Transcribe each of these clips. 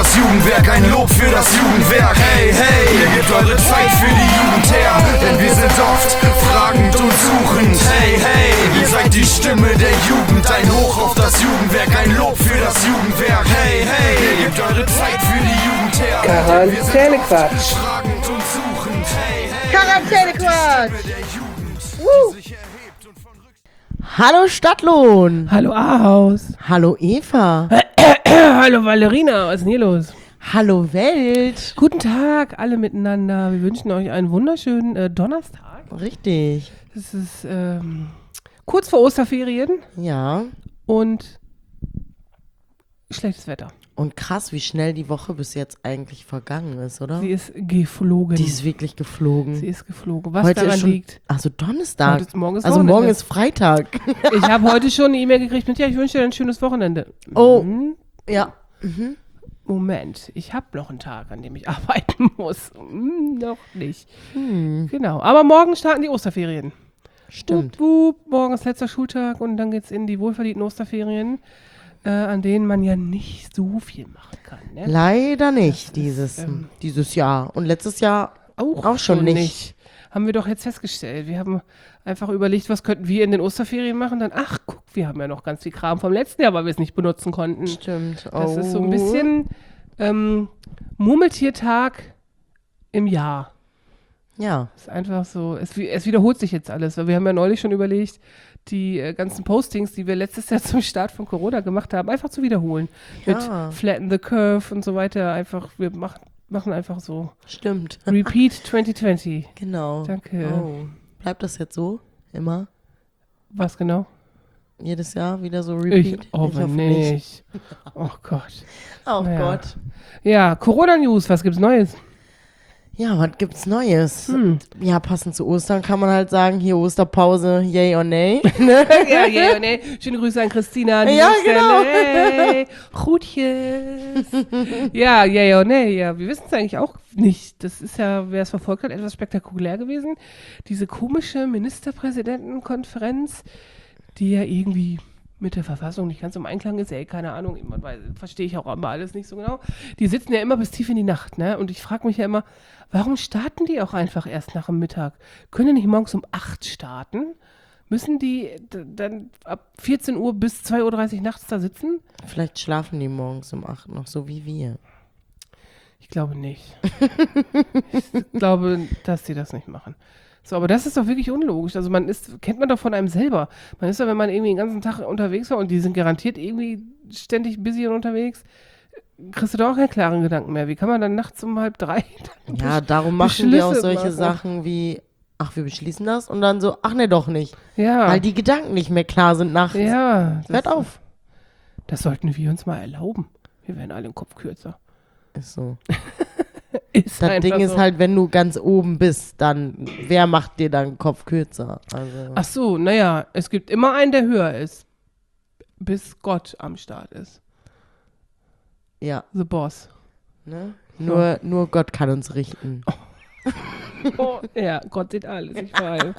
das Jugendwerk, ein Lob für das Jugendwerk. Hey, hey, ihr gebt eure Zeit für die Jugend her, denn wir sind oft fragend und suchend. Hey, hey, ihr seid die Stimme der Jugend, ein Hoch auf das Jugendwerk, ein Lob für das Jugendwerk. Hey, hey, ihr gebt eure Zeit für die Jugend her, denn wir sind oft fragend und suchend. Hey, hey, Quarantänequatsch! Hallo Stadtlohn. Hallo Ahaus. Hallo Eva. Hallo Valerina, was ist denn hier los? Hallo Welt. Guten Tag, alle miteinander. Wir wünschen euch einen wunderschönen Donnerstag. Richtig. Es ist kurz vor Osterferien Ja. und schlechtes Wetter. Und krass, wie schnell die Woche bis jetzt eigentlich vergangen ist, oder? Sie ist geflogen. Die ist wirklich geflogen. Sie ist geflogen. Was Heute daran ist schon, liegt. Also Donnerstag. Morgen ist also Wochenende. morgen ist Freitag. Ich habe heute schon eine E-Mail gekriegt mit, ja, ich wünsche dir ein schönes Wochenende. Oh. Mhm. Ja. Moment, ich habe noch einen Tag, an dem ich arbeiten muss. Noch nicht. Genau, aber morgen starten die Osterferien. Stimmt. Wup, wup, morgen ist letzter Schultag und dann geht's in die wohlverdienten Osterferien, an denen man ja nicht so viel machen kann. Ne? Leider nicht dieses Jahr. Und letztes Jahr auch schon nicht. Haben wir doch jetzt festgestellt. Wir haben einfach überlegt, was könnten wir in den Osterferien machen. Dann, ach, guck, wir haben ja noch ganz viel Kram vom letzten Jahr, weil wir es nicht benutzen konnten. Stimmt. Das ist so ein bisschen Murmeltiertag im Jahr. Ja. Es ist einfach so, es wiederholt sich jetzt alles. Weil wir haben ja neulich schon überlegt, die ganzen Postings, die wir letztes Jahr zum Start von Corona gemacht haben, einfach zu wiederholen. Ja. Mit Flatten the Curve und so weiter. Einfach, wir machen einfach so. Stimmt. Repeat 2020. Genau. Danke. Oh. Bleibt das jetzt so? Immer? Was genau? Jedes Jahr wieder so Repeat? Ich hoffe nicht. Oh Gott. Oh Naja. Gott. Ja, Corona-News, was gibt's Neues? Ja, was gibt's Neues? Ja, passend zu Ostern kann man halt sagen, hier Osterpause, yay or nay. Ja, yeah, nee. Schöne Grüße an Christina. An Ja, dieser genau. Stelle. Hey, Gutjes. Ja, yeah, nee. Ja, wir wissen es eigentlich auch nicht. Das ist ja, wer es verfolgt hat, etwas spektakulär gewesen. Diese komische Ministerpräsidentenkonferenz, die ja irgendwie mit der Verfassung nicht ganz im Einklang ist, keine Ahnung, verstehe ich auch immer alles nicht so genau. Die sitzen ja immer bis tief in die Nacht, ne? Und ich frage mich ja immer, warum starten die auch einfach erst nach dem Mittag? Können die nicht morgens um 8 starten? Müssen die dann ab 14 Uhr bis 2:30 Uhr nachts da sitzen? Vielleicht schlafen die morgens um 8 noch, so wie wir. Ich glaube nicht. Ich glaube, dass sie das nicht machen. So, aber das ist doch wirklich unlogisch. Also kennt man doch von einem selber. Man ist doch, wenn man irgendwie den ganzen Tag unterwegs war und die sind garantiert irgendwie ständig busy und unterwegs, kriegst du doch auch keinen klaren Gedanken mehr. Wie kann man dann nachts um 2:30 Ja, darum machen wir auch Beschlüsse solche machen? Sachen wie, ach, wir beschließen das und dann so, ach ne, doch nicht. Ja. Weil die Gedanken nicht mehr klar sind nachts. Ja. Hört auf. Das sollten wir uns mal erlauben. Wir werden alle im Kopf kürzer. Ist so. Ist Das einfach Ding ist so. halt, wenn du ganz oben bist, dann, wer macht dir dann den Kopf kürzer? Also, Ach so, naja, es gibt immer einen, der höher ist. Bis Gott am Start ist. ja. The Boss. Ne? Nur Gott kann uns richten. Oh, ja, Gott sieht alles, ich weiß.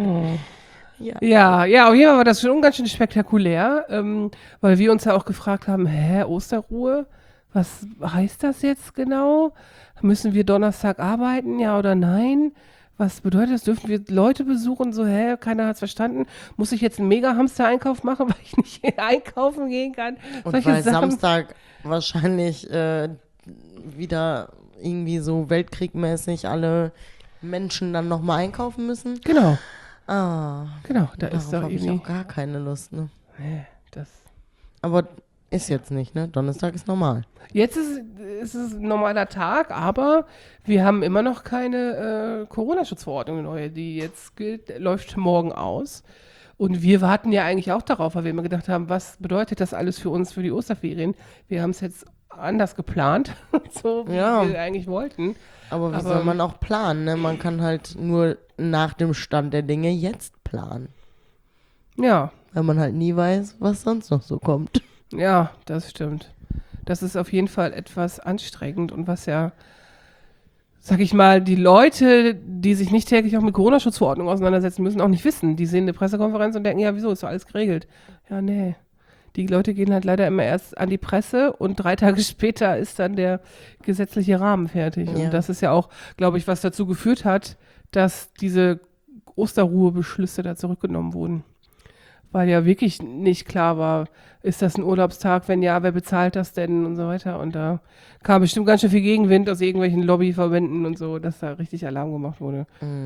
Ja. Ja, auf jeden Fall war das schon ganz schön spektakulär, weil wir uns ja auch gefragt haben, Osterruhe, was heißt das jetzt genau? Müssen wir Donnerstag arbeiten, ja oder nein? Was bedeutet das? Dürfen wir Leute besuchen? So, keiner hat es verstanden. Muss ich jetzt einen Mega-Hamster-Einkauf machen, weil ich nicht einkaufen gehen kann? Und Solche weil Sachen. Samstag wahrscheinlich wieder irgendwie so weltkriegmäßig alle Menschen dann nochmal einkaufen müssen. Genau, Ah, da ist darauf doch habe ich irgendwie. auch gar keine Lust, ne? Nee, das. Aber ist jetzt nicht, ne? Donnerstag ist normal. Jetzt ist es ein normaler Tag, aber wir haben immer noch keine Corona-Schutzverordnung neue, die jetzt gilt, läuft morgen aus. Und wir warten ja eigentlich auch darauf, weil wir immer gedacht haben, was bedeutet das alles für uns für die Osterferien? Wir haben es jetzt anders geplant, so wie Ja. wir eigentlich wollten. Aber wie Aber- soll man auch planen, ne? Man kann halt nur nach dem Stand der Dinge jetzt planen. Ja, Weil man halt nie weiß, was sonst noch so kommt. ja, das stimmt. Das ist auf jeden Fall etwas anstrengend und was ja, sag ich mal, die Leute, die sich nicht täglich auch mit Corona-Schutzverordnungen auseinandersetzen, müssen auch nicht wissen. Die sehen eine Pressekonferenz und denken, ja, wieso, ist doch alles geregelt. Ja, nee. Die Leute gehen halt leider immer erst an die Presse und 3 Tage später ist dann der gesetzliche Rahmen fertig. Ja. Und das ist ja auch, glaube ich, was dazu geführt hat, dass diese Osterruhebeschlüsse da zurückgenommen wurden. Weil ja wirklich nicht klar war, ist das ein Urlaubstag? Wenn ja, wer bezahlt das denn und so weiter. Und da kam bestimmt ganz schön viel Gegenwind aus irgendwelchen Lobbyverbänden und so, dass da richtig Alarm gemacht wurde.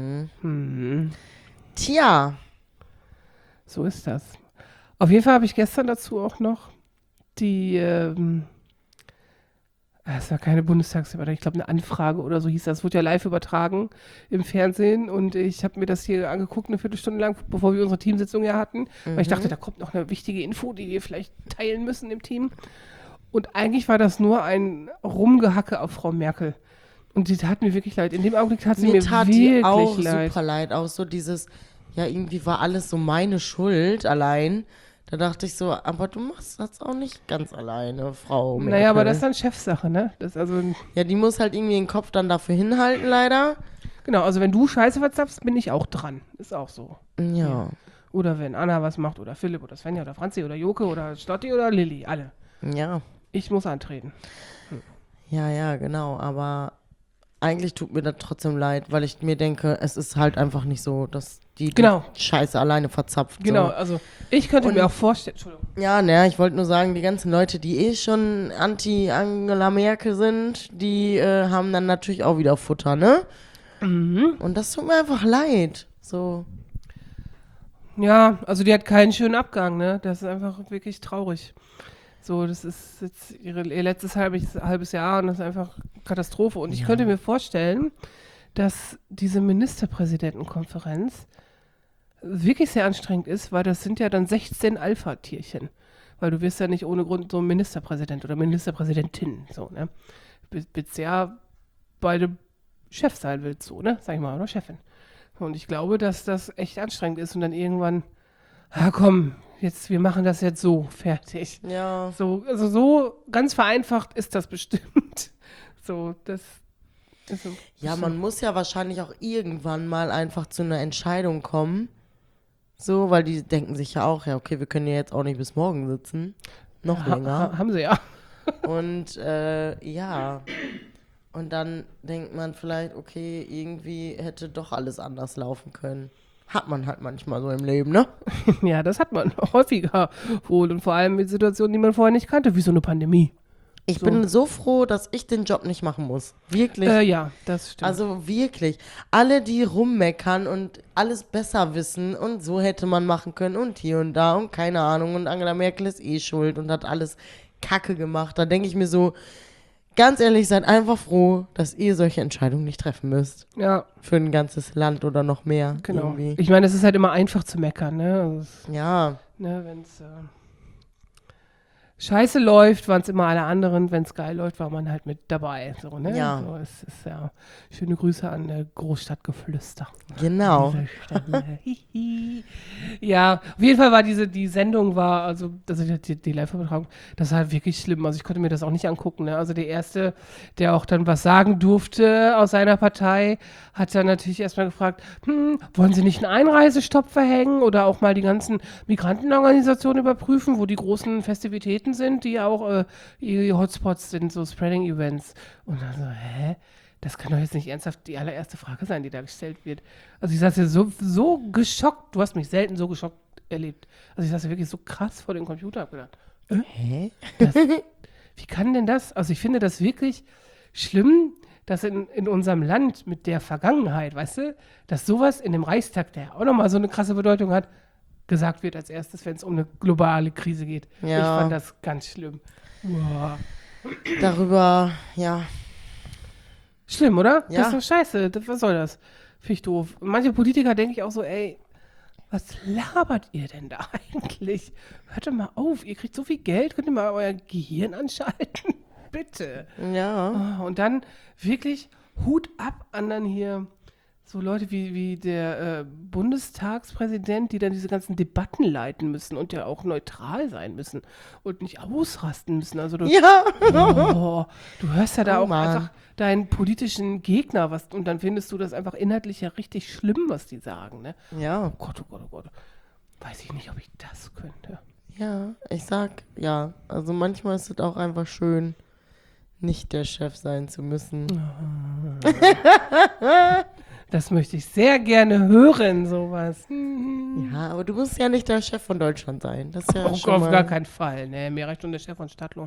Tja, So ist das. Auf jeden Fall habe ich gestern dazu auch noch die, es war keine Bundestagsdebatte, ich glaube eine Anfrage oder so hieß das. Es wurde ja live übertragen im Fernsehen und ich habe mir das hier angeguckt, eine Viertelstunde lang, bevor wir unsere Teamsitzung ja hatten, weil ich dachte, da kommt noch eine wichtige Info, die wir vielleicht teilen müssen im Team. Und eigentlich war das nur ein Rumgehacke auf Frau Merkel. Und die tat mir wirklich leid. In dem Augenblick tat sie mir tat wirklich die auch leid. super leid. Auch so dieses, ja, irgendwie war alles so meine Schuld allein. Da dachte ich so, aber du machst das auch nicht ganz alleine, Frau Merkel. Naja, aber das ist dann Chefsache, ne? Das also, Ja, die muss halt irgendwie den Kopf dann dafür hinhalten, leider. genau, also wenn du Scheiße verzapfst, bin ich auch dran. Ist auch so. Ja. Oder wenn Anna was macht, oder Philipp, oder Svenja, oder Franzi, oder Joke, oder Stotti, oder Lilly, alle. Ja. Ich muss antreten. Ja, genau. Aber eigentlich tut mir das trotzdem leid, weil ich mir denke, es ist halt einfach nicht so, dass die Genau. Scheiße alleine verzapft. Genau, So. also ich könnte Und- mir auch vorstellen, Entschuldigung. Ja, ne, ich wollte nur sagen, die ganzen Leute, die schon anti-Angela Merkel sind, die haben dann natürlich auch wieder Futter, ne? Und das tut mir einfach leid. So. Ja, also die hat keinen schönen Abgang, ne? Das ist einfach wirklich traurig. So, das ist jetzt ihr letztes halbes Jahr und das ist einfach Katastrophe. Und ich könnte mir vorstellen, dass diese Ministerpräsidentenkonferenz wirklich sehr anstrengend ist, weil das sind ja dann 16 Alpha-Tierchen. Weil du wirst ja nicht ohne Grund so Ministerpräsident oder Ministerpräsidentin, so, ne? Bist ja beide Chef sein willst, so, ne? Sag ich mal, oder Chefin. Und ich glaube, dass das echt anstrengend ist und dann irgendwann, komm, jetzt, wir machen das jetzt so, fertig. Ja. So, also so ganz vereinfacht ist das bestimmt. So, das ist so. Ja, man muss ja wahrscheinlich auch irgendwann mal einfach zu einer Entscheidung kommen. So, weil die denken sich ja auch, ja, okay, wir können ja jetzt auch nicht bis morgen sitzen. Noch länger. Haben sie ja. Und ja. Und dann denkt man vielleicht, okay, irgendwie hätte doch alles anders laufen können. Hat man halt manchmal so im Leben, ne? Ja, das hat man häufiger wohl. Und vor allem mit Situationen, die man vorher nicht kannte, wie so eine Pandemie. Ich bin so froh, dass ich den Job nicht machen muss. Wirklich. Ja, das stimmt. Also wirklich. Alle, die rummeckern und alles besser wissen und so hätte man machen können und hier und da und keine Ahnung und Angela Merkel ist schuld und hat alles Kacke gemacht. Da denke ich mir so, ganz ehrlich, seid einfach froh, dass ihr solche Entscheidungen nicht treffen müsst. ja, Für ein ganzes Land oder noch mehr. genau. Irgendwie. Ich meine, es ist halt immer einfach zu meckern, ne? Also Ja, wenn es scheiße läuft, waren es immer alle anderen. Wenn es geil läuft, war man halt mit dabei. So, ne? Ja. So, es ist ja schöne Grüße an Großstadtgeflüster. genau. Diese Stelle. Hihi. Ja, auf jeden Fall war die Sendung war, also die Live-Übertragung, das war wirklich schlimm. Also ich konnte mir das auch nicht angucken. Ne? Also der Erste, der auch dann was sagen durfte aus seiner Partei, hat dann natürlich erstmal gefragt, wollen Sie nicht einen Einreisestopp verhängen oder auch mal die ganzen Migrantenorganisationen überprüfen, wo die großen Festivitäten sind, die ja auch ihre Hotspots sind, so Spreading-Events. Und dann so, hä? Das kann doch jetzt nicht ernsthaft die allererste Frage sein, die da gestellt wird. Also ich saß ja so geschockt, du hast mich selten so geschockt erlebt. Also ich saß ja wirklich so krass vor dem Computer, hab gedacht, Hä? wie kann denn das? Also ich finde das wirklich schlimm, dass in unserem Land mit der Vergangenheit, weißt du, dass sowas in dem Reichstag, der auch nochmal so eine krasse Bedeutung hat, gesagt wird als erstes, wenn es um eine globale Krise geht. Ja. Ich fand das ganz schlimm. Uah. Darüber, ja. Schlimm, oder? Ja. Das ist doch scheiße. Was soll das? Finde ich doof. Und manche Politiker denke ich auch so, ey, was labert ihr denn da eigentlich? Hört doch mal auf, ihr kriegt so viel Geld, könnt ihr mal euer Gehirn anschalten? Bitte. Ja. Und dann wirklich Hut ab an dann hier so Leute wie der Bundestagspräsident, die dann diese ganzen Debatten leiten müssen und ja auch neutral sein müssen und nicht ausrasten müssen. Also du, Ja. du hörst ja da Oh auch Mann. einfach deinen politischen Gegner und dann findest du das einfach inhaltlich ja richtig schlimm, was die sagen. Ne? Ja. Oh Gott, oh Gott, oh Gott. Weiß ich nicht, ob ich das könnte. Ja, ich sag, ja. Also manchmal ist es auch einfach schön, nicht der Chef sein zu müssen. Das möchte ich sehr gerne hören, sowas. Ja, aber du musst ja nicht der Chef von Deutschland sein. Das ist ja Oh, schon auf mal... gar keinen Fall. Nee, mir reicht schon der Chef von Stadtlohn.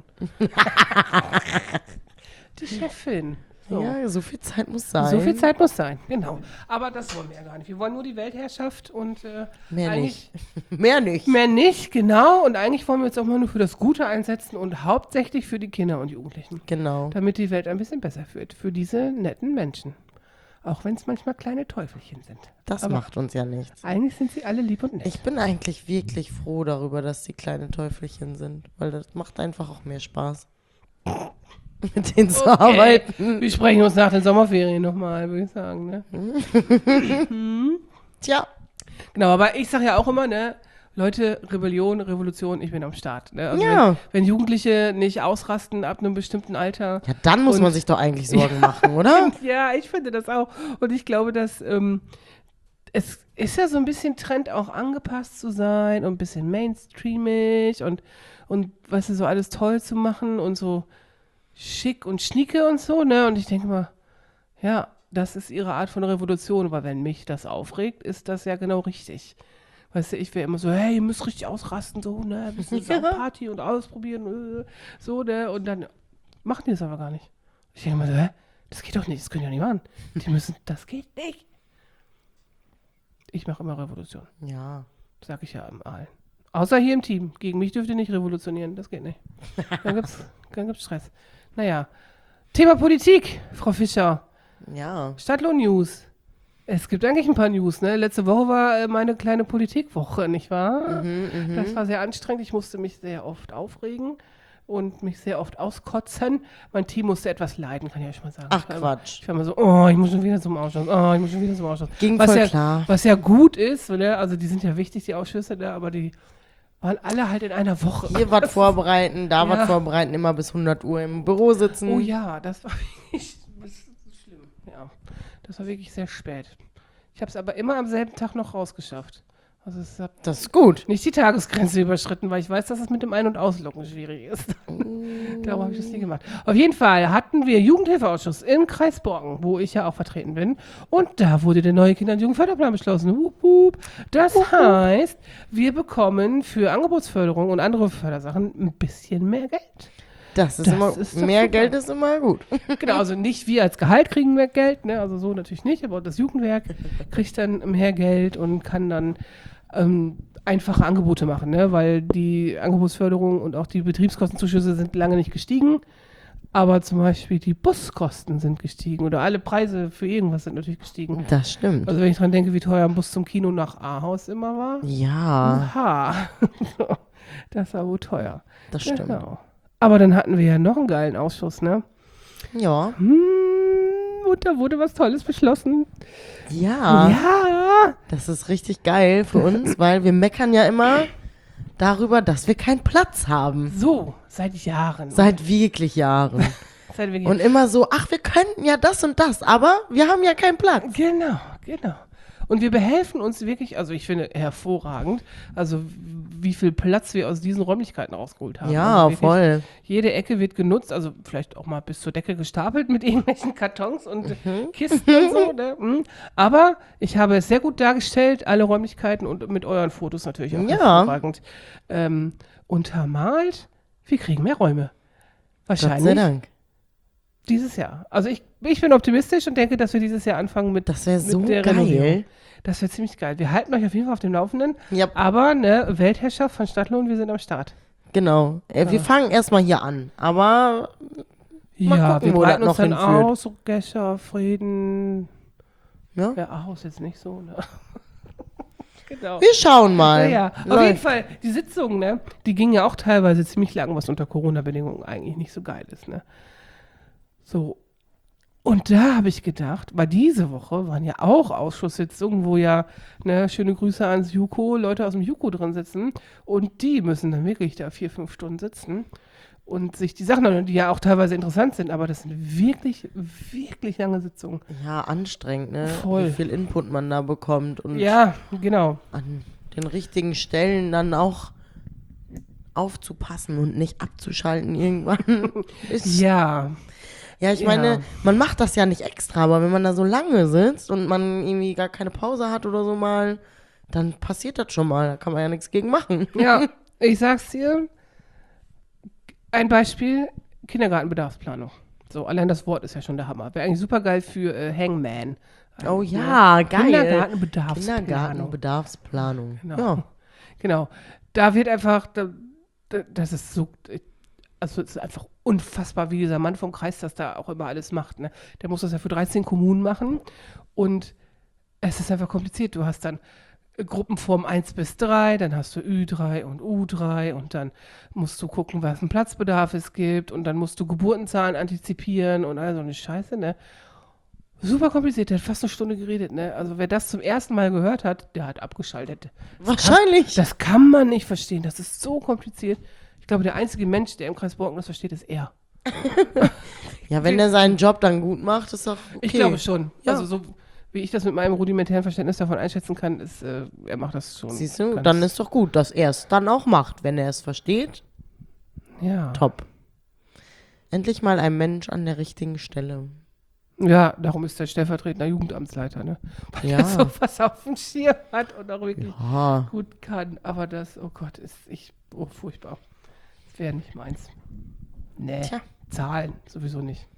Die Chefin. So. Ja, so viel Zeit muss sein. So viel Zeit muss sein, genau. Aber das wollen wir ja gar nicht. Wir wollen nur die Weltherrschaft und Mehr eigentlich nicht. Mehr nicht. mehr nicht, genau. Und eigentlich wollen wir uns auch mal nur für das Gute einsetzen und hauptsächlich für die Kinder und Jugendlichen. Genau. Damit die Welt ein bisschen besser wird. Für diese netten Menschen. Auch wenn es manchmal kleine Teufelchen sind. Das Aber macht uns ja nichts. eigentlich sind sie alle lieb und nett. Ich bin eigentlich wirklich froh darüber, dass die kleine Teufelchen sind, weil das macht einfach auch mehr Spaß. Mit denen zu arbeiten. Wir sprechen uns nach den Sommerferien nochmal, würde ich sagen. Ne? Tja, Genau, aber ich sage ja auch immer, ne, Leute, Rebellion, Revolution, ich bin am Start. Ne? Also Ja. wenn Jugendliche nicht ausrasten ab einem bestimmten Alter. ja, dann muss Und- man sich doch eigentlich Sorgen machen, oder? Ja, ich finde das auch. Und ich glaube, dass es ist ja so ein bisschen Trend, auch angepasst zu sein und ein bisschen mainstreamig und weißt du, so alles toll zu machen und so schick und schnieke und so, ne? Und ich denke mal, ja, das ist ihre Art von Revolution, weil wenn mich das aufregt, ist das ja genau richtig. Weißt du, ich wäre immer so, hey, ihr müsst richtig ausrasten, so, ne? Ein bisschen Party und ausprobieren, so, ne? Und dann machen die das aber gar nicht. Ich denke mal so, hä? Das geht doch nicht, das können die doch nicht machen. Die müssen, das geht nicht. Ich mache immer Revolution, Ja. sag ich ja allen. Außer hier im Team. Gegen mich dürft ihr nicht revolutionieren, das geht nicht. Dann gibt's Stress. Naja, Thema Politik, Frau Fischer. Ja. Stadtlohn-News. Es gibt eigentlich ein paar News, ne? Letzte Woche war meine kleine Politikwoche, nicht wahr? Das war sehr anstrengend. Ich musste mich sehr oft aufregen und mich sehr oft auskotzen. Mein Team musste etwas leiden, kann ich euch mal sagen. Ach, Ich war Quatsch. Ich war immer so, oh, ich muss schon wieder zum Ausschuss. Oh, ich muss schon wieder zum Ausschuss. Ging was voll ja, klar. Was ja gut ist, ne? Also die sind ja wichtig, die Ausschüsse, ne? Aber die waren alle halt in einer Woche. Hier was vorbereiten, da Ja. was vorbereiten, immer bis 100 Uhr im Büro sitzen. Oh ja, das war wirklich das ist schlimm. Ja, das war wirklich sehr spät. Ich habe es aber immer am selben Tag noch rausgeschafft. Also es hat Das ist gut. nicht die Tagesgrenze überschritten, weil ich weiß, dass es mit dem Ein- und Ausloggen schwierig ist. Darum habe ich das nie gemacht. Auf jeden Fall hatten wir Jugendhilfeausschuss in Kreisborgen, wo ich ja auch vertreten bin. Und da wurde der neue Kinder- und Jugendförderplan beschlossen. Wup, wup. Das heißt, wir bekommen für Angebotsförderung und andere Fördersachen ein bisschen mehr Geld. Das ist Das immer, ist doch mehr super. Geld ist immer gut. Genau, also nicht wir als Gehalt kriegen mehr Geld, ne? Also so natürlich nicht, aber das Jugendwerk kriegt dann mehr Geld und kann dann einfache Angebote machen, ne? Weil die Angebotsförderung und auch die Betriebskostenzuschüsse sind lange nicht gestiegen, aber zum Beispiel die Buskosten sind gestiegen oder alle Preise für irgendwas sind natürlich gestiegen. Das stimmt. Also wenn ich dran denke, wie teuer ein Bus zum Kino nach Ahaus immer war. Ja, Aha, das war wohl teuer. das stimmt. Genau. Aber dann hatten wir ja noch einen geilen Ausschuss, ne? Ja. Und da wurde was Tolles beschlossen. Ja. Ja. Das ist richtig geil für uns, weil wir meckern ja immer darüber, dass wir keinen Platz haben. So, seit Jahren. Seit wirklich Jahren. Seit wir Und immer so, ach, wir könnten ja das und das, aber wir haben ja keinen Platz. Genau. Und wir behelfen uns wirklich, also ich finde hervorragend, also wie viel Platz wir aus diesen Räumlichkeiten rausgeholt haben. Ja, Also wirklich, voll. Jede Ecke wird genutzt, also vielleicht auch mal bis zur Decke gestapelt mit irgendwelchen Kartons und Kisten und so. Ne? Aber ich habe es sehr gut dargestellt, alle Räumlichkeiten und mit euren Fotos natürlich auch Ja. hervorragend untermalt. Wir kriegen mehr Räume. Gott sei Wahrscheinlich Dank. dieses Jahr. Also ich bin optimistisch und denke, dass wir dieses Jahr anfangen mit Das wäre so mit der geil. Renovierung. Das wäre ziemlich geil. Wir halten euch auf jeden Fall auf dem Laufenden. Ja, Aber ne, Weltherrschaft von Stadtlohn, wir sind am Start. genau. Wir fangen erstmal hier an, aber Mal Ja, gucken, wir wo breiten das uns noch dann hinführt. aus, so Gescher, Frieden. ja. Ja, Ahaus jetzt nicht so, ne? Genau. Wir schauen mal. Ja, auf Läuft. jeden Fall, die Sitzungen, ne, die gingen ja auch teilweise ziemlich lang, was unter Corona-Bedingungen eigentlich nicht so geil ist, ne. So. Und da habe ich gedacht, weil diese Woche waren ja auch Ausschusssitzungen, wo ja, ne, schöne Grüße ans JUKO, Leute aus dem JUKO drin sitzen und die müssen dann wirklich da 4-5 Stunden sitzen und sich die Sachen anhören, die ja auch teilweise interessant sind, aber das sind wirklich, wirklich lange Sitzungen. Ja, anstrengend, ne? Voll. Wie viel Input man da bekommt und Ja, genau. an den richtigen Stellen dann auch aufzupassen und nicht abzuschalten irgendwann. ist, Ja, ja, ich Ja. meine, man macht das ja nicht extra, aber wenn man da so lange sitzt und man irgendwie gar keine Pause hat oder so mal, dann passiert das schon mal. Da kann man ja nichts gegen machen. ja, ich sag's dir. Ein Beispiel, Kindergartenbedarfsplanung. So, allein das Wort ist ja schon der Hammer. Wäre eigentlich super geil für Hangman. Oh Eigentlich, ne? ja, geil. Kindergartenbedarfsplanung. Kindergartenbedarfsplanung. Genau. Ja. Genau. Da wird einfach, das ist so, also es ist einfach unfassbar, wie dieser Mann vom Kreis das da auch immer alles macht. Ne? Der muss das ja für 13 Kommunen machen und es ist einfach kompliziert. Du hast dann Gruppenform 1 bis 3, dann hast du Ü3 und U3 und dann musst du gucken, was ein Platzbedarf es gibt und dann musst du Geburtenzahlen antizipieren und all so eine Scheiße, ne? Super kompliziert, der hat fast eine Stunde geredet, ne? Also wer das zum ersten Mal gehört hat, der hat abgeschaltet. Wahrscheinlich. Das kann man nicht verstehen, das ist so kompliziert. Ich glaube, der einzige Mensch, der im Kreis Borken das versteht, ist er. Ja, wenn er seinen Job dann gut macht, ist doch okay. Ich glaube schon. Ja. Also so wie ich das mit meinem rudimentären Verständnis davon einschätzen kann, ist, er macht das schon. Siehst du, ganz- dann ist doch gut, dass er es dann auch macht. Wenn er es versteht, Ja. top. Endlich mal ein Mensch an der richtigen Stelle. Ja, darum ist der stellvertretender Jugendamtsleiter, ne? Weil Ja. er so was auf dem Schirm hat und auch wirklich Ja. gut kann. Aber das, oh Gott, furchtbar. Das wäre nicht meins. Nee. Tja. Zahlen, sowieso nicht.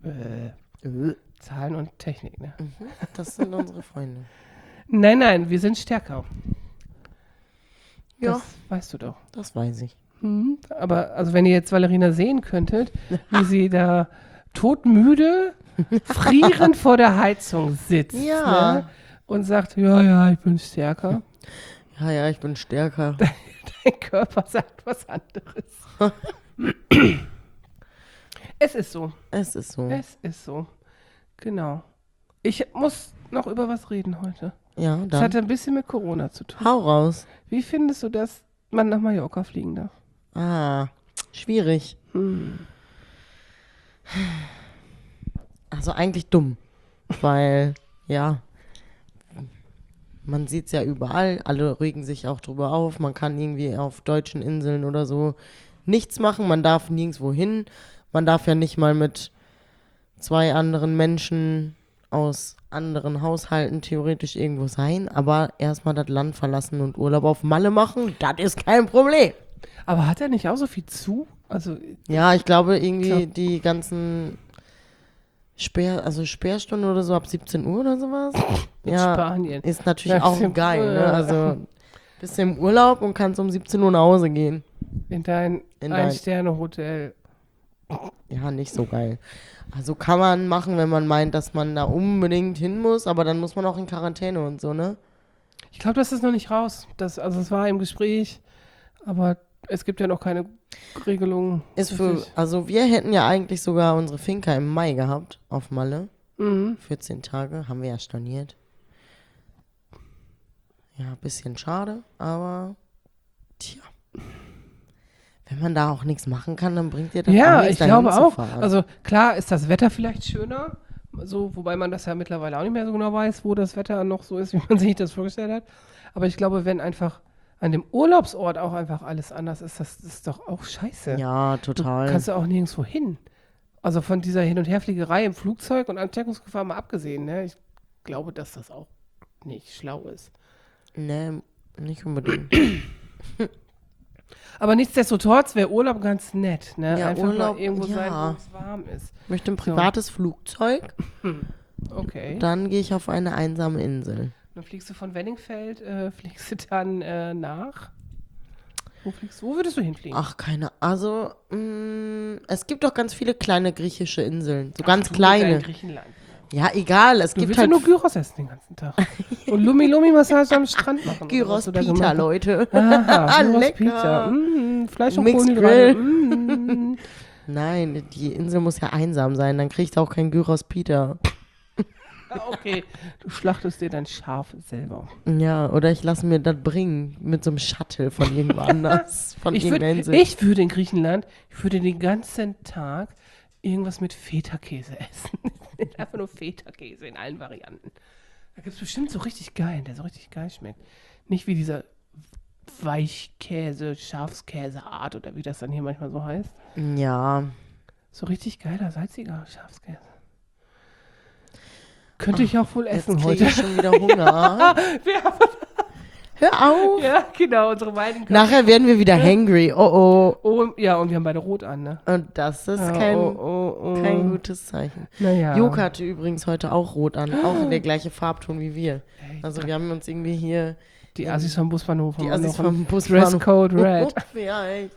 Zahlen und Technik, ne? Das sind unsere Freunde. Nein, wir sind stärker. Ja. Das weißt du doch. Das weiß ich. Aber, also wenn ihr jetzt Valerina sehen könntet, wie sie da todmüde, frierend vor der Heizung sitzt, Ja. ne? Und sagt, ja, ich bin stärker. Ja, ich bin stärker. Dein Körper sagt was anderes. Es ist so. Es ist so. Es ist so. Genau. Ich muss noch über was reden heute. Ja, Das dann hatte ein bisschen mit Corona zu tun. hau raus. Wie findest du, dass man nach Mallorca fliegen darf? Ah, schwierig. Also eigentlich dumm. Weil, ja, man sieht es ja überall. Alle regen sich auch drüber auf. Man kann irgendwie auf deutschen Inseln oder so nichts machen. Man darf nirgendwo hin. Man darf ja nicht mal mit 2 anderen Menschen aus anderen Haushalten theoretisch irgendwo sein. Aber erstmal das Land verlassen und Urlaub auf Malle machen, das ist kein Problem. Aber hat er nicht auch so viel zu? Also, Ja, ich glaube irgendwie Klar. die ganzen Sperrstunden oder so ab 17 Uhr oder sowas. in Ja, Spanien. ist natürlich Ja, auch stimmt. geil. Ne? Also bist du im Urlaub und kannst um 17 Uhr nach Hause gehen. In dein In dein- Ein-Sterne-Hotel. Ja, nicht so geil. Also kann man machen, wenn man meint, dass man da unbedingt hin muss, aber dann muss man auch in Quarantäne und so, ne? Ich glaube, das ist noch nicht raus. Also es war im Gespräch, aber es gibt ja noch keine Regelung. Ist für, also wir hätten ja eigentlich sogar unsere Finca im Mai gehabt, auf Malle. 14 Tage, haben wir ja storniert. Ja, bisschen schade, aber tja. Wenn man da auch nichts machen kann, dann bringt dir das auch Ja, nichts, ich dahin glaube zu auch. fahren. Also klar ist das Wetter vielleicht schöner, so, wobei man das ja mittlerweile auch nicht mehr so genau weiß, wo das Wetter noch so ist, wie man sich das vorgestellt hat. Aber ich glaube, wenn einfach an dem Urlaubsort auch einfach alles anders ist, das ist doch auch scheiße. ja, Du total. kannst ja auch nirgendwo hin. Also von dieser Hin- und Herfliegerei im Flugzeug und Ansteckungsgefahr mal abgesehen, ne? Ich glaube, dass das auch nicht schlau ist. Nee, nicht unbedingt. Aber nichtsdestotrotz wäre Urlaub ganz nett, ne? Ja, Einfach Urlaub, mal irgendwo ja. sein, wo es warm ist. Ich möchte ein privates Flugzeug, Okay. dann gehe ich auf eine einsame Insel. Dann fliegst du von Wenningfeld, fliegst du dann nach? Wo würdest du hinfliegen? Ach, also, es gibt doch ganz viele kleine griechische Inseln. So ganz Du kleine. in Griechenland. Ja, egal, es Du gibt willst ja halt nur Gyros essen den ganzen Tag. Und Lumi-Lumi-Massage am Strand machen. oder was Gyros du da Pita, gemacht hast. Leute. Aha, Gyros Lecker. Pizza. Fleisch und Mixed Kohlenhydrate. Grill. Nein, die Insel muss ja einsam sein, dann kriegst du auch kein Gyros Pita. Okay, du schlachtest dir dein Schaf selber. Ja, oder ich lasse mir das bringen mit so einem Shuttle von irgendwo anders, von Ich irgendeiner Insel. würde in Griechenland, den ganzen Tag irgendwas mit Feta-Käse essen. Einfach nur Feta-Käse in allen Varianten. Da gibt es bestimmt so richtig geil, der so richtig geil schmeckt. Nicht wie dieser Weichkäse, Schafskäseart oder wie das dann hier manchmal so heißt. Ja. So richtig geiler, salziger Schafskäse. Könnte ich auch wohl Jetzt essen kriege heute. ich schon wieder Hunger. Wir haben, Hör auf. ja, genau, unsere beiden. Nachher werden wir wieder hangry. Oh, Oh, ja, und wir haben beide rot an, ne? oh. Und das ist Ja, kein gutes Zeichen. Naja. Joka hatte übrigens heute auch rot an. Auch in der gleichen Farbton wie wir. Ey, Also wir haben uns irgendwie hier die Assis vom Busbahnhof. die haben Assis noch einen vom Busbahnhof. Dresscode Red. Ja, echt.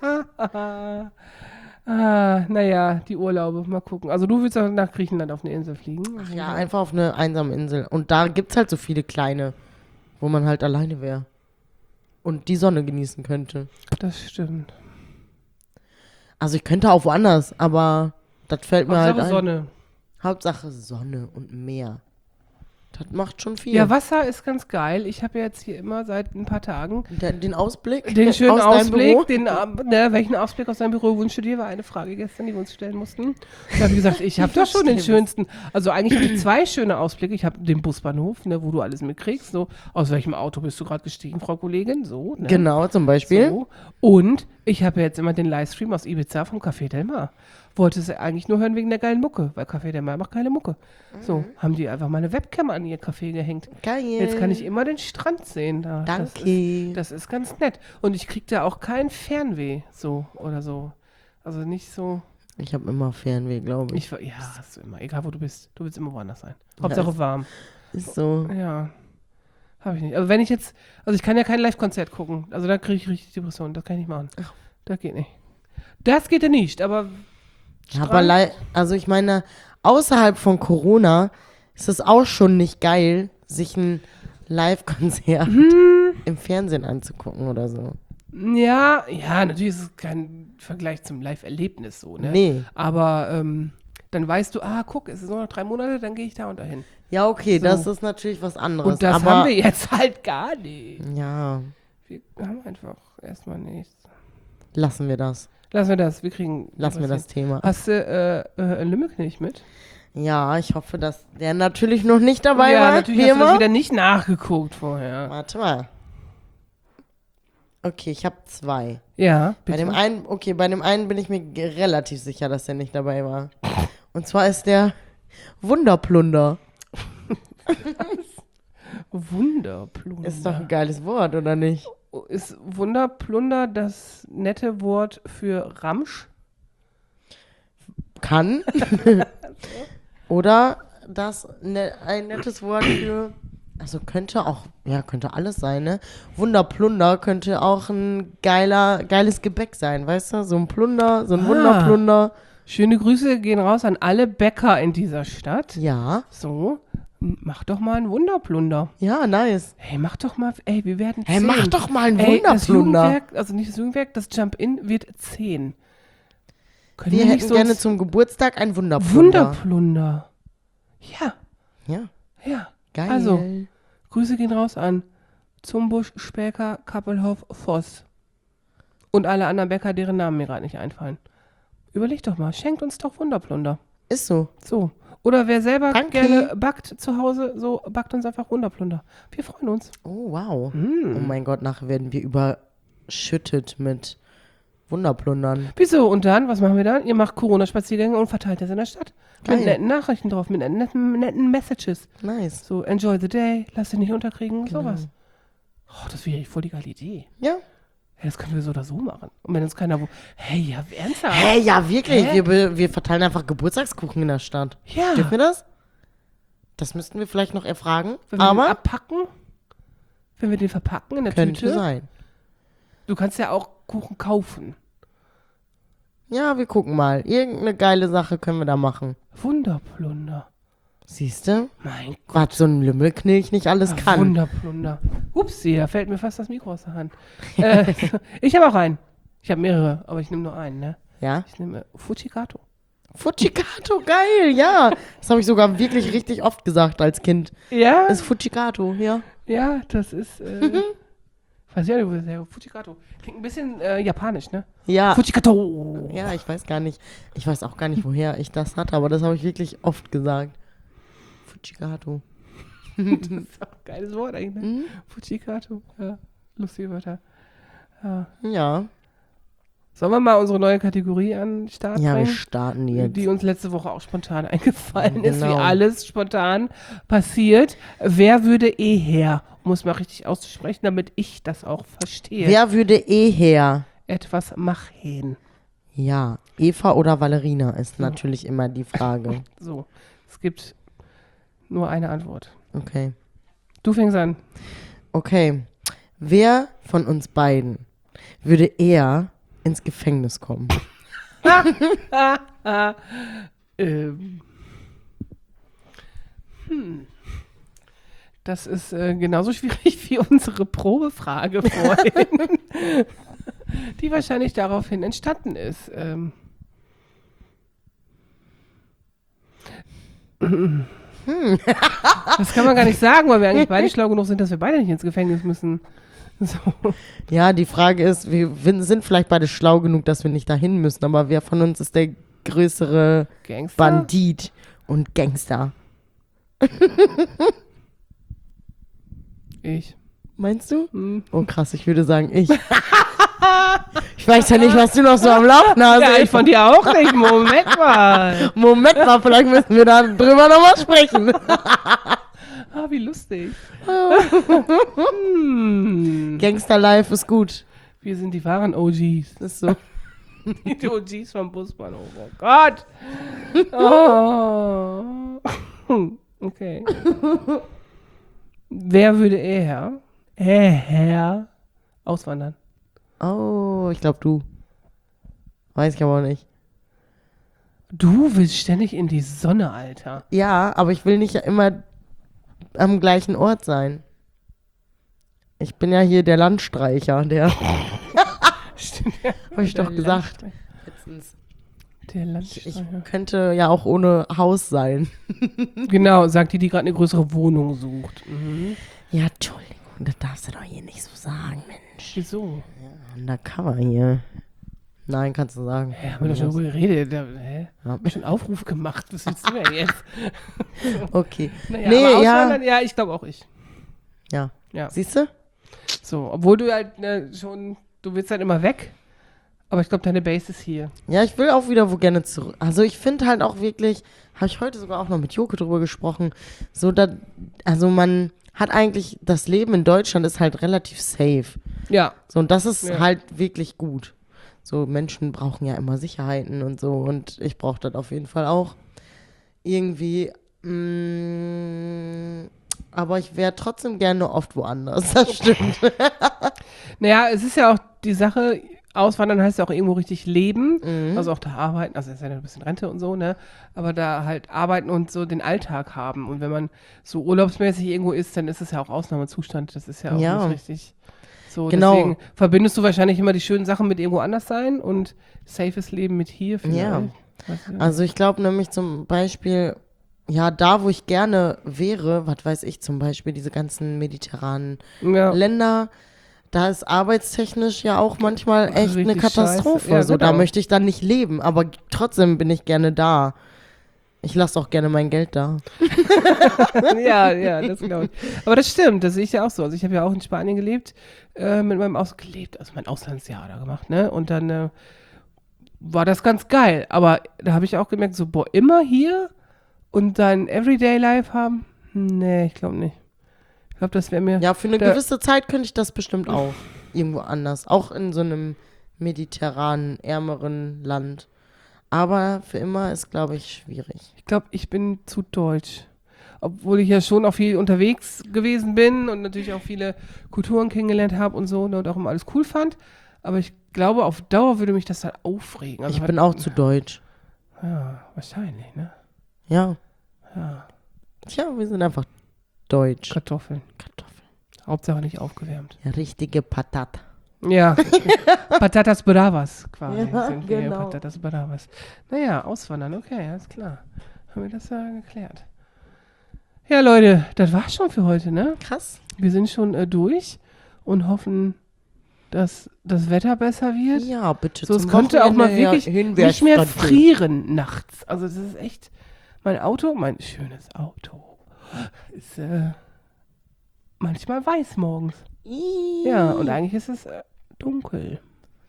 Naja, die Urlaube, mal gucken. Also du willst auch nach Griechenland auf eine Insel fliegen? Ach ja, einfach auf eine einsame Insel. Und da gibt's halt so viele kleine, wo man halt alleine wäre. Und die Sonne genießen könnte. Das stimmt. Also ich könnte auch woanders, aber das fällt mir halt Hauptsache ein. Sonne. Hauptsache Sonne und Meer. Das macht schon viel. Ja, Wasser ist ganz geil. Ich habe jetzt hier immer seit ein paar Tagen Den Ausblick? den schönen aus deinem Büro? Ausblick. Welchen Ausblick aus deinem Büro wünschst du dir? War eine Frage gestern, die wir uns stellen mussten. Da habe ich gesagt, ich habe doch schon den schönsten. Also eigentlich habe ich zwei schöne Ausblicke. Ich habe den Busbahnhof, ne, wo du alles mitkriegst. So, aus welchem Auto bist du gerade gestiegen, Frau Kollegin? So, ne? Genau, zum Beispiel. So. Und ich habe jetzt immer den Livestream aus Ibiza vom Café Del Mar. Wollte es eigentlich nur hören wegen der geilen Mucke, weil Café Del Mar macht geile Mucke. So, haben die einfach mal eine Webcam an ihr Café gehängt. Geil. Jetzt kann ich immer den Strand sehen. Da. Danke. Das ist ganz nett. Und ich kriege da auch kein Fernweh, so oder so. Also nicht so. Ich habe immer Fernweh, glaube ich. Ja, hast du immer. Egal, wo du bist. Du willst immer woanders sein. Hauptsache warm. Ist so. Ja. Habe ich nicht. Also wenn ich jetzt. Also ich kann ja kein Live-Konzert gucken. Also da kriege ich richtig Depressionen. Das kann ich nicht machen. Das geht nicht. Das geht ja nicht, aber. Aber also ich meine, außerhalb von Corona ist es auch schon nicht geil, sich ein Live-Konzert im Fernsehen anzugucken oder so. Ja, natürlich ist es kein Vergleich zum Live-Erlebnis so, ne? Nee. Aber dann weißt du, guck, es ist nur noch 3 Monate, dann gehe ich da und dahin. Ja, okay, So. das ist natürlich was anderes. Und das aber, haben wir jetzt halt gar nicht. Ja, Wir haben einfach erstmal nichts. lassen wir das. Lassen wir das, wir kriegen. Lassen wir das Thema. Hast du Lümmelknecht mit? Ja, ich hoffe, dass der natürlich noch nicht dabei ja, war. natürlich wie hast du das immer. wieder nicht nachgeguckt vorher. Warte mal. Okay, ich habe 2. Ja, Bei dem einen bin ich mir relativ sicher, dass der nicht dabei war. Und zwar ist der Wunderplunder. Wunderplunder. Ist doch ein geiles Wort, oder nicht? Ist Wunderplunder das nette Wort für Ramsch? Kann. Oder ein nettes Wort für. Also könnte alles sein, ne? Wunderplunder könnte auch ein geiles Gebäck sein, weißt du? So ein Plunder, so ein Wunderplunder. Schöne Grüße gehen raus an alle Bäcker in dieser Stadt. Ja. So, mach doch mal einen Wunderplunder. Ja, nice. Hey, mach doch mal, wir werden 10. Hey, mach doch mal einen Ey, das Wunderplunder. Jugendwerk, also nicht das Jugendwerk, das Jump-In wird 10. Können Wir nicht hätten so gerne zum Geburtstag einen Wunderplunder. Wunderplunder. Ja, Ja, geil. Also, Grüße gehen raus an Zumbusch, Späker, Kappelhoff, Voss. Und alle anderen Bäcker, deren Namen mir gerade nicht einfallen. Überleg doch mal, schenkt uns doch Wunderplunder. Ist so. So. Oder wer selber Danke. gerne backt zu Hause, so backt uns einfach Wunderplunder. Wir freuen uns. Oh, wow. Oh mein Gott, nachher werden wir überschüttet mit Wunderplundern. Wieso? Und dann, was machen wir dann? Ihr macht Corona-Spaziergänge und verteilt das in der Stadt. Geil. Mit netten Nachrichten drauf, mit netten Messages. Nice. So, enjoy the day, lass dich nicht unterkriegen, Genau. sowas. Oh, das wäre voll die geile Idee. Ja. Hey, das können wir so oder so machen. Und wenn uns keiner hey, ja, ernsthaft? Hey, ja, wirklich. Hä? Wir verteilen einfach Geburtstagskuchen in der Stadt. Ja. Dürfen wir das? Das müssten wir vielleicht noch erfragen. Wenn wir den Aber abpacken, wenn wir den verpacken in der könnte Tüte. sein. Du kannst ja auch Kuchen kaufen. Ja, wir gucken mal. Irgendeine geile Sache können wir da machen. Wunderplunder. Siehst du? Mein Gott. Was so ein Lümmelknilch nicht alles kann. Wunderplunder. Upsi, da fällt mir fast das Mikro aus der Hand. Ich habe auch einen. Ich habe mehrere, aber ich nehme nur einen, ne? Ja? Ich nehme Fujikato. Fujikato, geil, ja. Das habe ich sogar wirklich richtig oft gesagt als Kind. Ja? Das ist Fujikato, ja. Ja, das ist, weiß ich ja nicht, wo das herkommt. Fujikato. Klingt ein bisschen japanisch, ne? Ja. Fujikato. Ja, ich weiß auch gar nicht, woher ich das hatte, aber das habe ich wirklich oft gesagt. Fujikato. Das ist auch ein geiles Wort eigentlich, ne? Fujikato. Ja, lustige Wörter. Ja. Sollen wir mal unsere neue Kategorie an den Start Ja, wir bringen? starten jetzt. Die uns letzte Woche auch spontan eingefallen ist, wie Genau. alles spontan passiert. Wer würde her? Um es mal richtig auszusprechen, damit ich das auch verstehe. Wer würde her? Etwas machen. Ja, Eva oder Valerina ist natürlich immer die Frage. So, es gibt nur eine Antwort. Okay. Du fängst an. Okay. Wer von uns beiden würde eher ins Gefängnis kommen? Das ist genauso schwierig wie unsere Probefrage vorhin, die wahrscheinlich daraufhin entstanden ist. Das kann man gar nicht sagen, weil wir eigentlich beide schlau genug sind, dass wir beide nicht ins Gefängnis müssen. So. Ja, die Frage ist, wir sind vielleicht beide schlau genug, dass wir nicht dahin müssen, aber wer von uns ist der größere Gangster? Bandit und Gangster? Ich. Meinst du? Hm. Oh krass, ich würde sagen ich. Ich weiß ja nicht, was du noch so am Laufen hast. Ja, ich von dir auch nicht. Moment mal. Moment mal, vielleicht müssen wir da drüber nochmal sprechen. Ah, wie lustig. Gangster Life ist gut. Wir sind die wahren OGs. Das ist so. Die OGs vom Busbahnhof. Oh Gott. Oh. Okay. Wer würde eher auswandern? Oh, ich glaube du. Weiß ich aber auch nicht. Du willst ständig in die Sonne, Alter. Ja, aber ich will nicht immer am gleichen Ort sein. Ich bin ja hier der Landstreicher, der. Stimmt. Hab ich doch gesagt. Der Ich Landstreicher. könnte ja auch ohne Haus sein. Genau, sagt die gerade eine größere Wohnung sucht. Mhm. Ja, Entschuldigung, das darfst du doch hier nicht so sagen, Mensch. Wieso? Undercover hier. Nein, kannst du sagen. Ja, haben wir doch schon darüber geredet. Haben wir schon einen Aufruf gemacht. Was willst du denn jetzt? Okay. Naja, Nee, aber ja. auswandern, ja, ich glaube auch ich. Ja. Ja. Siehst du? So, obwohl du halt schon, du willst dann immer weg. Aber ich glaube, deine Base ist hier. Ja, ich will auch wieder wo gerne zurück. Also ich finde halt auch wirklich, habe ich heute sogar auch noch mit Joke drüber gesprochen, so also man hat eigentlich, das Leben in Deutschland ist halt relativ safe. Ja. So, und das ist Ja. halt wirklich gut. So, Menschen brauchen ja immer Sicherheiten und so und ich brauche das auf jeden Fall auch. Irgendwie, aber ich wäre trotzdem gerne oft woanders, das stimmt. Naja, es ist ja auch die Sache, auswandern heißt ja auch irgendwo richtig leben, Mhm. also auch da arbeiten, also ist ja ein bisschen Rente und so, ne, aber da halt arbeiten und so den Alltag haben und wenn man so urlaubsmäßig irgendwo ist, dann ist es ja auch Ausnahmezustand, das ist ja auch Ja. nicht richtig so, Genau. deswegen verbindest du wahrscheinlich immer die schönen Sachen mit irgendwo anders sein und safes Leben mit hier vielleicht. Ja. Weißt du? Also ich glaube nämlich zum Beispiel, ja, da wo ich gerne wäre, was weiß ich, zum Beispiel diese ganzen mediterranen Ja. Länder, da ist arbeitstechnisch ja auch manchmal echt eine Richtig Katastrophe. scheiße. Ja, so, da genau. möchte ich dann nicht leben, aber trotzdem bin ich gerne da. Ich lasse auch gerne mein Geld da. Ja, das glaube ich. Aber das stimmt, das sehe ich ja auch so. Also ich habe ja auch in Spanien gelebt, mit meinem also mein Auslandsjahr da gemacht, ne? Und dann war das ganz geil. Aber da habe ich auch gemerkt, so, boah, immer hier und dann Everyday Life haben? Nee, ich glaube nicht. Ich glaube, das wäre mir. Ja, für eine Da- gewisse Zeit könnte ich das bestimmt auch. Irgendwo anders. Auch in so einem mediterranen, ärmeren Land. Aber für immer ist, glaube ich, schwierig. Ich glaube, ich bin zu deutsch. Obwohl ich ja schon auch viel unterwegs gewesen bin und natürlich auch viele Kulturen kennengelernt habe und so, ne, und auch immer alles cool fand. Aber ich glaube, auf Dauer würde mich das dann aufregen. Also Ich halt- bin auch zu deutsch. Ja, wahrscheinlich, ne? Ja. Ja, Tja, wir sind einfach deutsch. Kartoffeln. Kartoffeln. Hauptsache nicht aufgewärmt. Ja, richtige Patat. Ja, Patatas Bravas quasi. Ja, sind wir, genau. Patatas Bravas. Naja, auswandern, okay, alles klar. Haben wir das ja geklärt. Ja, Leute, das war's schon für heute, ne? Krass. Wir sind schon durch und hoffen, dass das Wetter besser wird. Ja, bitte. So, es zum könnte auch mal Wochenende wirklich hin, nicht mehr wär's frieren nachts. Also das ist echt, mein schönes Auto, ist manchmal weiß morgens. grad- Ja, und eigentlich ist es dunkel.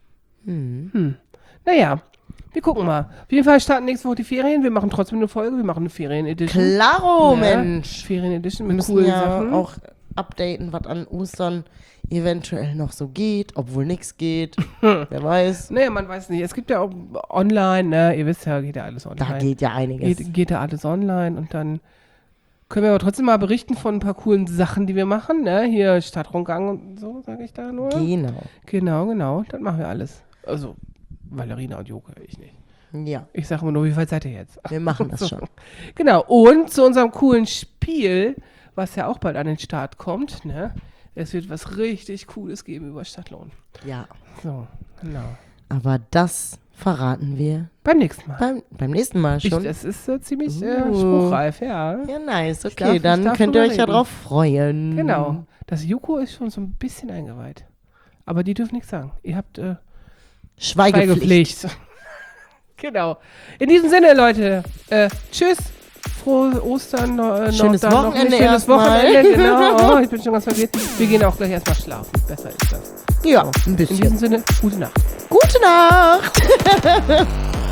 Naja, wir gucken mal. Auf jeden Fall starten nächste Woche die Ferien. Wir machen trotzdem eine Folge. Wir machen eine Ferien-Edition. Klaro, Ja, Mensch. Ferien-Edition Wir mit müssen coolen ja Sachen. auch updaten, was an Ostern eventuell noch so geht, obwohl nichts geht. Wer weiß. Naja, man weiß nicht. Es gibt ja auch online, ne? Ihr wisst ja, geht ja alles online. Da geht ja einiges. Geht ja alles online und dann können wir aber trotzdem mal berichten von ein paar coolen Sachen, die wir machen, ne? Hier Stadtrundgang und so, sage ich da nur. Genau. Das machen wir alles. Also, Valerina und Joko, ich nicht. Ja, Ich sage immer nur, wie weit seid ihr jetzt? wir machen das schon. Genau. Und zu unserem coolen Spiel, was ja auch bald an den Start kommt, ne? Es wird was richtig Cooles geben über Stadtlohn. Ja, So, genau. aber das verraten wir Beim nächsten Mal. beim nächsten Mal schon. Das ist ziemlich spruchreif, ja. Ja, nice. Ich Okay, darf dann könnt ihr drüber euch ja reden. drauf freuen. Genau. Das Yuko ist schon so ein bisschen eingeweiht. Aber die dürfen nichts sagen. Ihr habt Schweigepflicht. Schweigepflicht. Genau. In diesem Sinne, Leute. Tschüss. Frohe Ostern. Schönes dann noch ein Wochenende schönes erstmal. Wochenende, genau. Oh, ich bin schon ganz verwirrt. Wir gehen auch gleich erstmal schlafen. Besser ist das. Ja, ein In bisschen. diesem Sinne, gute Nacht. Gute Nacht.